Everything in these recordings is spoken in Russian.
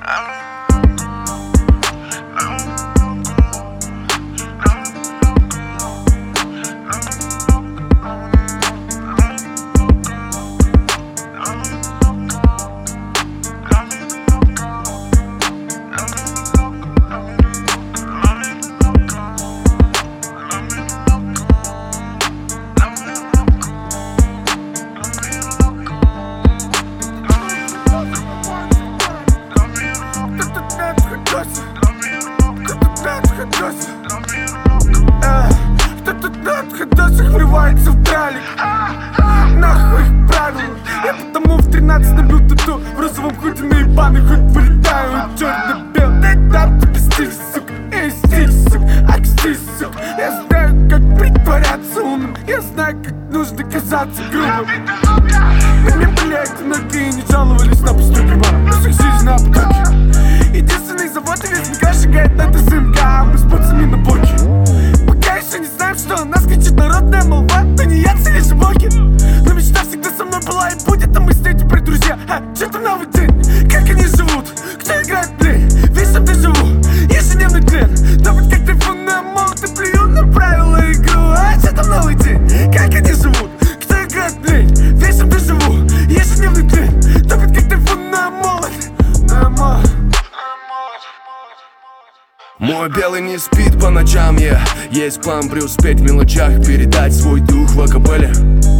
Ходосик вливается в тралик. Нахуй их правила. Я потому в 13 набил тату. В розовом худи наебаный, хоть вылетаю черно-белый. Дам тебе стиль, сука, эй, стиль, сука, акстиль, сука. Я знаю, как притворяться умным. Я знаю, как нужно казаться грубым. На мне болеют ноги и не жаловались на пустой карман. На всех жизнь на потоке. Единственный завод и весь мега шагает на ТСМК. А мы с пацанами на боке. Пока еще не знаем, что нас кричит народная молва. То не я цели живоки. Но мечта всегда со мной была и будет. А мы с ней теперь друзья. Что-то новый день. Как они живут? Кто играет в плей? Весь там живу. Ежедневный тлен. Но быть как тайфунная молот и плюю на правила игру. Что там новый день? Как они живут? Кто играет в плей? Весь там живу. Ежедневный тлен. Но быть как тайфунная молот. Мой белый не спит по ночам, есть план преуспеть в мелочах, передать свой дух в акапелле.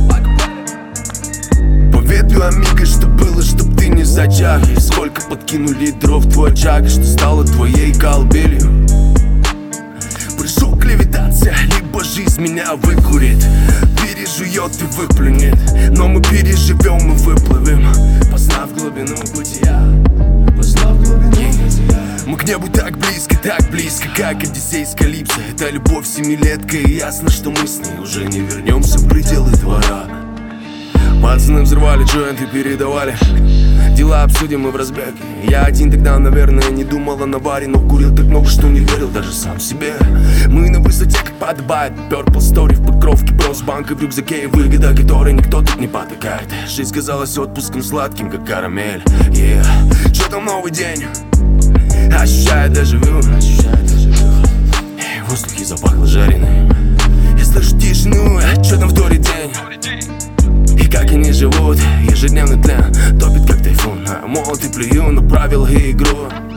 По ветвю амиго, что было, чтоб ты не зачах. Сколько подкинули дров в твой очаг, что стало твоей колыбелью. Прыжок, левитация, либо жизнь меня выкурит, пережует и выплюнет. Но мы переживем и выплывем, познав глубину бытия. Мы к небу так близко, как Одиссей с Калипсо. Это любовь семилетка, и ясно, что мы с ней уже не вернемся в пределы двора. Пацаны взрывали джойнты, передавали. Дела обсудим мы в разбеге. Я один тогда, наверное, не думал о наваре, но курил так много, что не верил даже сам себе. Мы на высоте, как подобает. Purple Story в покровке, бросбанка в рюкзаке и выгода, которой никто тут не потакает. Жизнь казалась отпуском сладким, как карамель. Что там новый день? Ощущаю дежавю. В воздухе запахло жареным. Я слышу тишину, что там второй день? И как они живут, ежедневный тлен топит как тайфун. Молот и плюю на правила и игру.